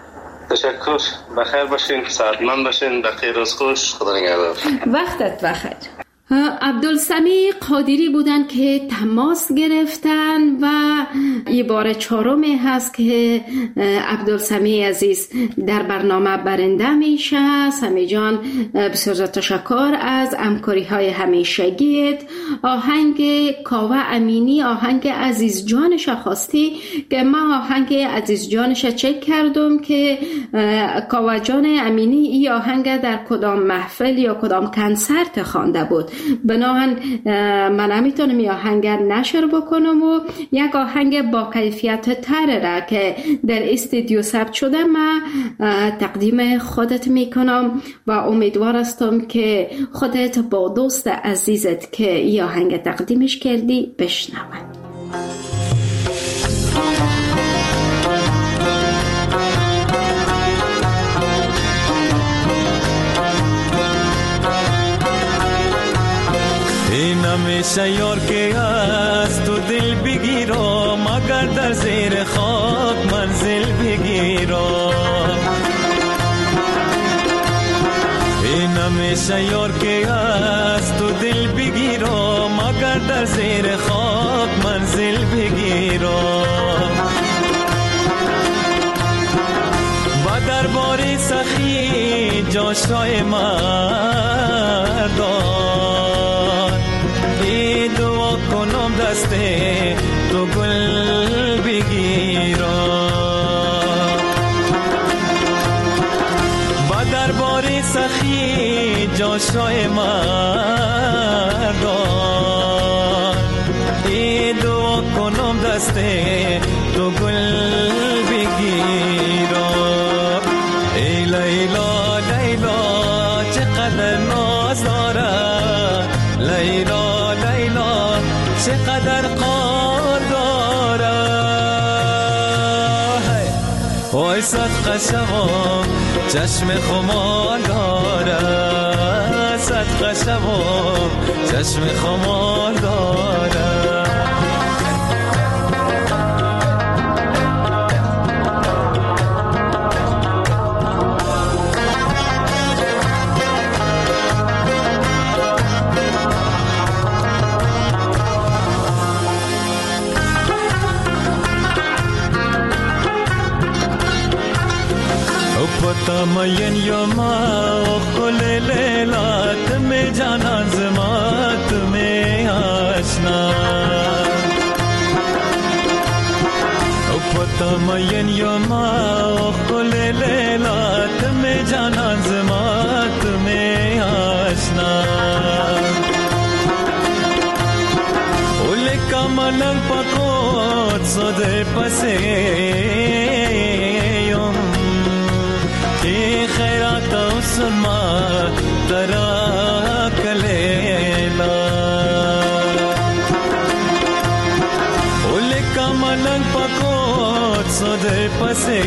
تشکر. بخیر باشین، سعادتمند باشین، بخیر روز خوش. خدا نگهدار. وقتت بخیر. عبدالسمیع قادری بودن که تماس گرفتن و یه بار چهارمی هست که عبدالسمیع عزیز در برنامه برنده میشه. سمیع جان بسیار تشکر از همکاری های همیشگیت. آهنگ کاوه امینی آهنگ عزیز جانش خواستی که من آهنگ عزیز جانش چک کردم که کاوه جان امینی این آهنگ در کدام محفل یا کدام کنسرت خوانده بود. بناهن من نمیتونم این آهنگ نشر بکنم و یک آهنگ با کیفیت تر را که در استودیو ثبت شده من تقدیم خودت میکنم و امیدوار هستم که خودت با دوست عزیزت که این آهنگ تقدیمش کردی بشنوند. این همیشه یار که از تو دل بگیرم مگر در زیر خاک منزل بگیرم. این همیشه یار که از تو دل بگیرم مگر در زیر خاک منزل بگیرم. با دربار سخی جاشای مردان ای دعا کنم دست تو گل بگیرم. با دربار سخی جاشای مردان ای دعا کنم دست تو گل بگیرم. ای لیلا لیلا چقدر ناز دارد، لیلا لیلا چقدر قار دارد. وای صدقه شوم چشم خمار دارد، صدقه شوم چشم خمار دارد. پتا مین یما خل لیلا تمہیں جانا زما تمہیں آشنا. پتا مین یما خل لیلا تمہیں جانا زما تمہیں آشنا. اول کا ملنگ پکوت سودے پسے خیرات سنما ترا کلیلا. اول کا ملنگ پکوت سودے پسے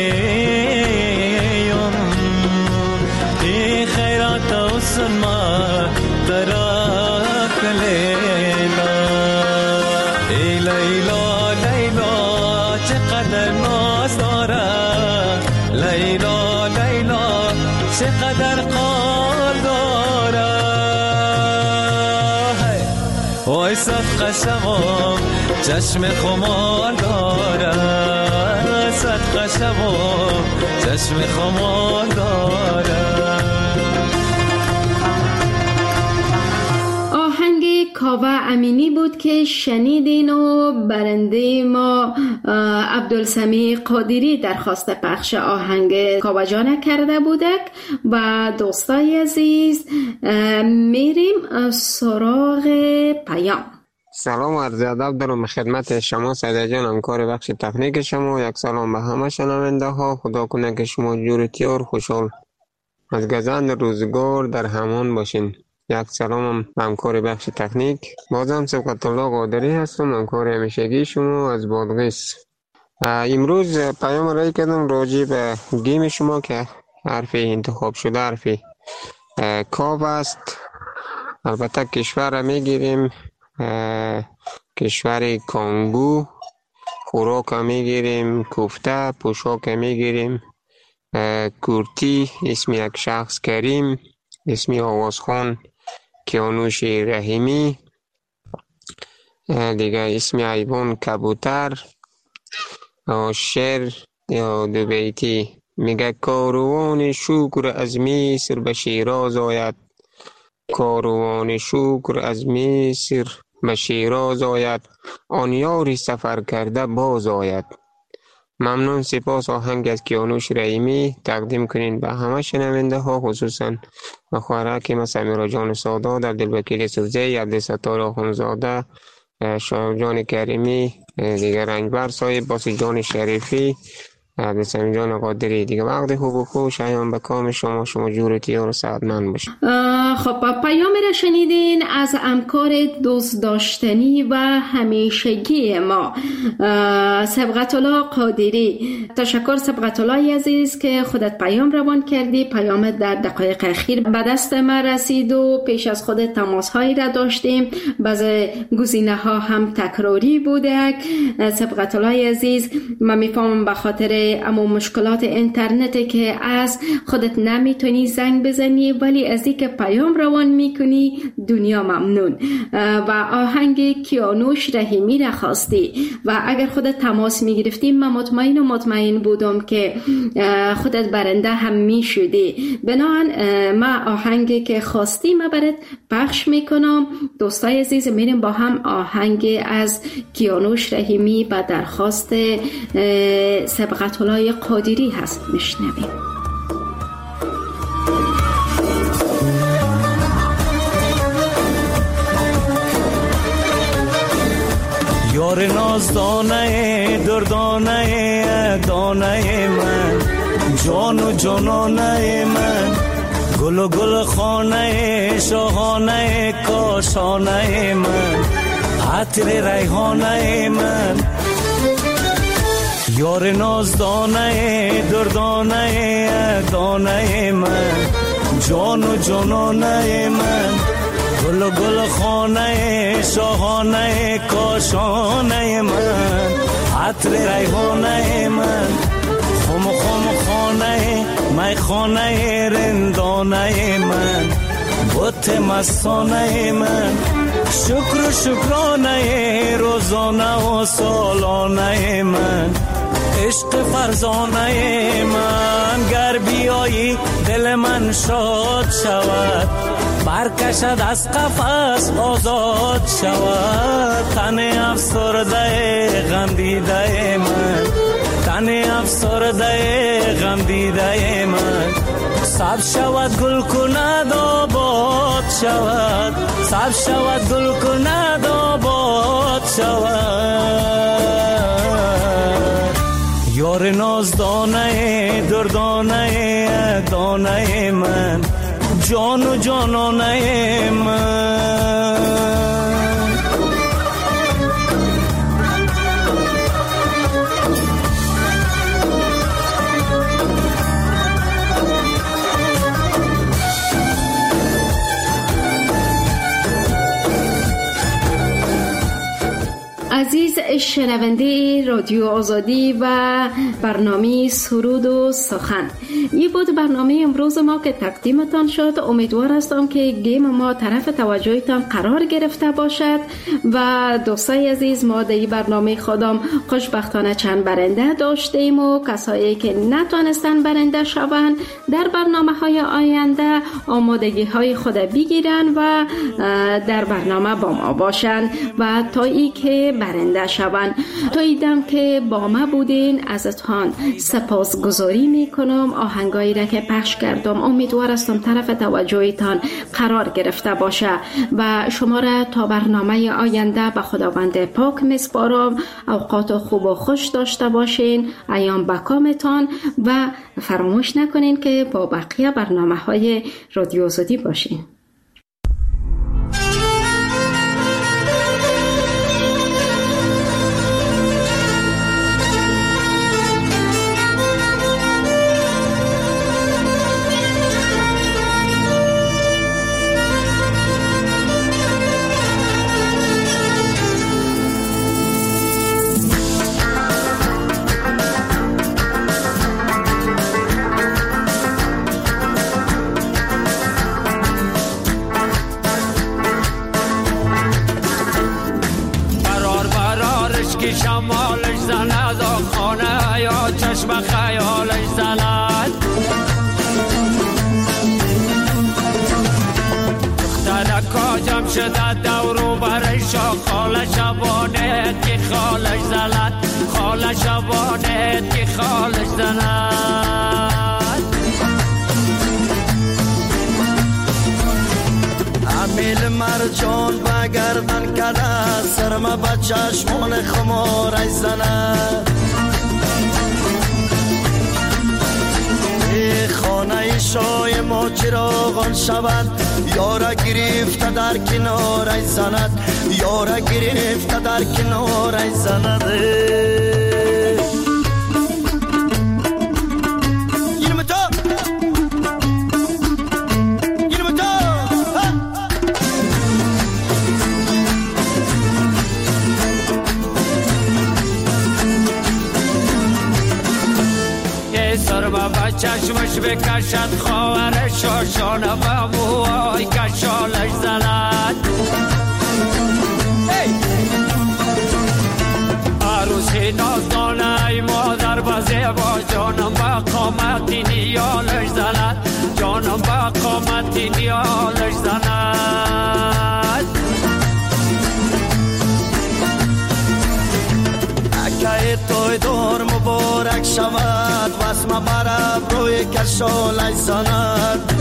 خیرات سنما ترا کلیلا. ای لیلا لیلا چقدر ناز دارد، لیلا چقدر قار دارد. وای صدقه شوم چشم خمار دارد، صدقه شوم چشم خمار دارد. کاوه امینی بود که شنیدین و برنده ما عبدالسمیع قادری درخواست پخش آهنگ کاوه جان کرده بودک. و دوستای عزیز میریم سراغ پیام. سلام و عرض ادب دارم خدمت شما سعید جان، همکار بخش تکنیک شما. یک سلام به همه شنونده ها. خدا کنه که شما جورتیار خوشحال از گذشت روزگار در همان باشین. یک سلام هم همکار بخش تکنیک. بازم سبقت الله قادری هستم، همکار همیشگی شما از بادغیس. امروز پیام رای کردم راجع به گیم شما که حرف انتخاب شده حرف کاو است. البته کشور را میگیریم کشور کانگو. خوراک میگیریم کوفته. پوشاک میگیریم کورتی. اسم یک شخص کریم. اسمی آوازخان کیانوش رحیمی، دیگه اسم حیوان کبوتر، شعر یا دو بیتی میگه کاروان شکر از مصر به شیراز آید، کاروان شکر از مصر به شیراز آید، آن یاری سفر کرده باز آید. ممنون، سپاس. آهنگ از کیانوش رحیمی تقدیم کنین به همه شنونده ها، خصوصا به خوارک سمیرا جان سادات، عبدالوکیل سوزی، عبدالستار آخونزاده، شایب جان کریمی، دیگر رنجبر صاحب، باسی جان شریفی، عبدالسمی جان قادری. دیگه وقت خوب و خوش ایام به کام شما، شما جورتی و سعدمند باشید. خب پیام را شنیدین از همکار دوست داشتنی و همیشگی ما سبقت الله قادری. تشکر سبقت الله عزیز که خودت پیام روان کردی. پیامت در دقایق اخیر به دست ما رسید و پیش از خود تماس هایی را داشتیم، بعضی گزینه ها هم تکراری بوده. سبقت الله عزیز، من میفهمم به خاطر اما مشکلات اینترنت که از خودت نمیتونی زنگ بزنی، ولی از اینکه پیام روان میکنی دنیا ممنون. و آهنگ کیانوش رحیمی را خواستی و اگر خودت تماس میگرفتی من مطمئن و مطمئن بودم که خودت برنده هم میشدی. بنابراین ما آهنگی که خواستی ما برات پخش میکنم. دوستای عزیز، میریم با هم آهنگ از کیانوش رحیمی به درخواست سبقت الله قادری هست میشنویم. یار نازدانه دردانه دانه من، جان و جانانه من، گل و گل خانه شاهانه کاشانه من، عطر ریحانه من. یار نازدانه دردانه دانه من، جان و جانانه من، گل و گل خانه شاهانه کاشانه من، عطر ریحانه من، خم خم خانه می خانه رندانه من، بت مستانه من، شکر و شکرانه روزانه و سالانه من، عشق فرزانه من. گر بیایی دل من شاد شود، برکشد از قفس آزاد شود. تن افسرده غم دیده من، تن افسرده غم دیده من، سب شود گل کند آباد شود، سب شود گل کند آباد شود. یار نازدانه دردانه دانه من، جان و جانانه من. عزیز شنونده رادیو آزادی و برنامه سرود و سخن، این بود برنامه امروز ما که تقدیمتان شد. امیدوار هستم که گیم ما طرف توجهتان قرار گرفته باشد و دوستای عزیز، ما در این برنامه خودم خوشبختانه چند برنده داشتیم و کسایی که نتونستن برنده شوند در برنامه های آینده آمادگی های خود بگیرن و در برنامه با ما باشند و تا ای که برنده شوند. تا ایدم که با ما بودین ازتان سپاسگزاری میکنم. آهنگایی را که پخش کردم امیدوار هستم طرف توجهتان قرار گرفته باشه و شما را تا برنامه آینده به خداوند پاک میسپارم. اوقات خوب و خوش داشته باشین، ایام بکامتان و فراموش نکنین که با بقیه برنامه های رادیو آزادی باشین. شده دورو برشا خال شبانه که خالش زلد خال شبانه که خالش زلد امیل مرجان بگردن کده سرم به چشمان خمارش زند خانه شای ما چراغان شود یارا گرفته در کنارش زند یارا گرفته در کنارش زند چشمش بکشد خواهر شاشانه و موهای کشالش زند عروسی نازدانه ای مادر بزه با جانم با قامتی نیالش زند جانم با قامتی نیالش زند که توی دور مبارک شود واسم برب روی کشالش زند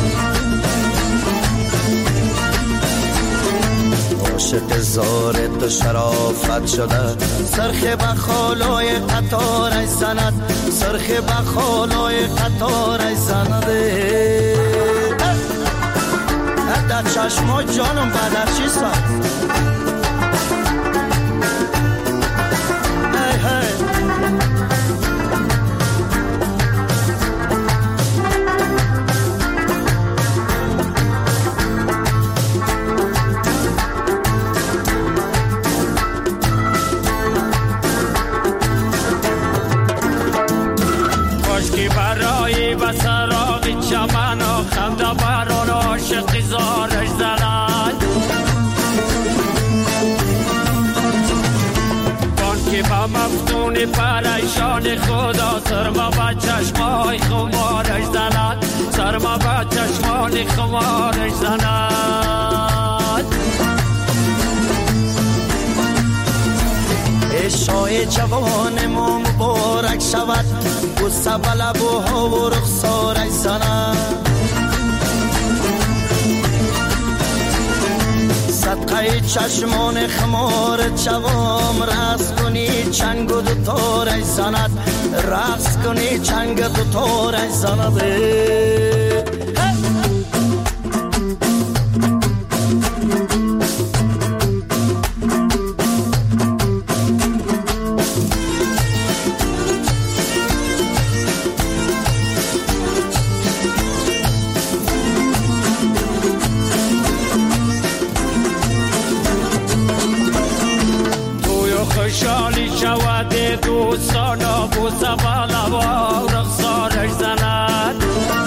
عاشق زار تو شرافت شده سرخ بخالای قطارش زند سرخ بخالای قطارش زند در چشما جانم بدر چی سند زارش زلد بانکی با مفتون پریشان خدا سرما با چشمای خمارش زلد سرما با چشمان خمارش زلد شای جوان ما مبارک شود بوسه به لبوها و رخسارش زند صدقه چشمان خمار جوام رقص کنی چنگ و دوتارش زند رقص کنی چنگ دوتارش زند خوشحالی شود دوستانا بوسه بالا و رخسارش زند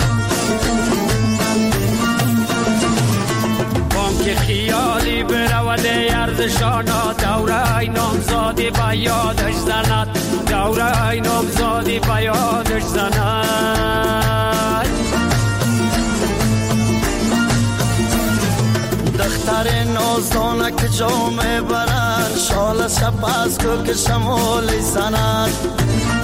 بانک خیالی برود ارزشانا دوره ای نامزادی به یادش زند دوره ای نامزادی به یادش زند دختر نازدانه که جامه برند شال سپس کو که شمال زند